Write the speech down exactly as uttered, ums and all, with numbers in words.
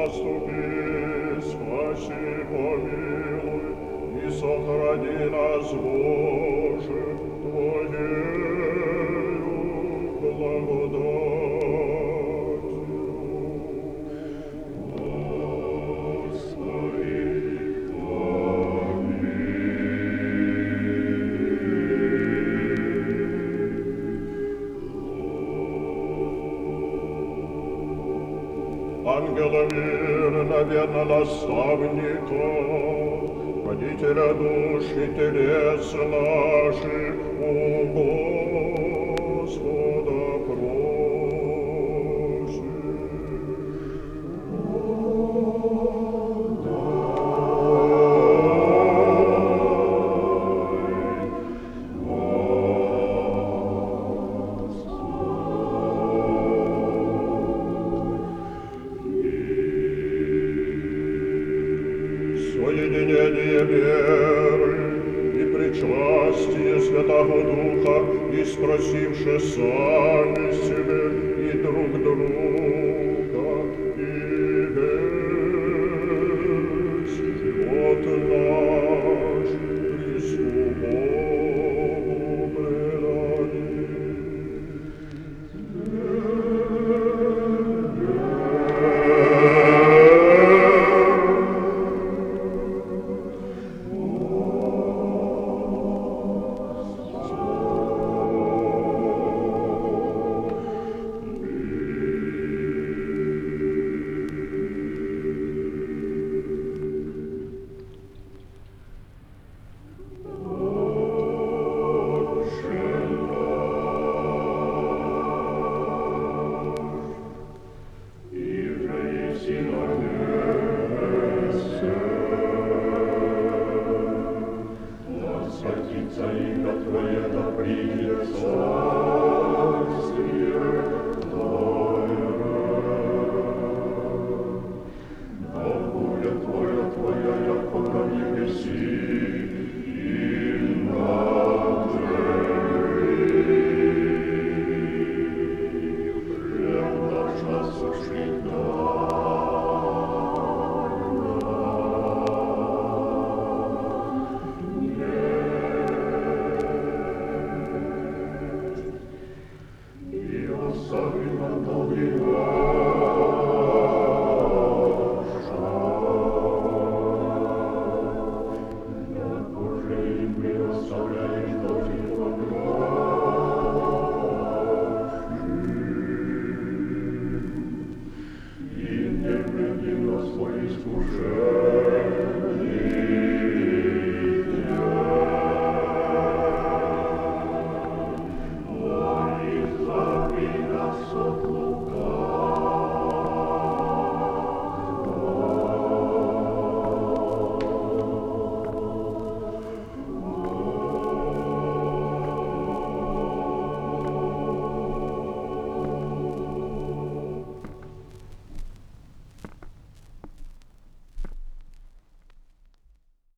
заступи, спаси, помилуй, и сохрани нас, Боже, Твоею благодатью. Ангела мира, верно наставника, водителя душ и телес наших, у Господа просим. Соединение веры и причастие Святого Духа, и спросивши сами себе и друг друга, и весь живот наш Христу Богу предадим. Святится имя Твое, да придет царствие Твое. Да будет воля Твоя, яко на небеси и на земле. Хлеб наш насущный Savina Domina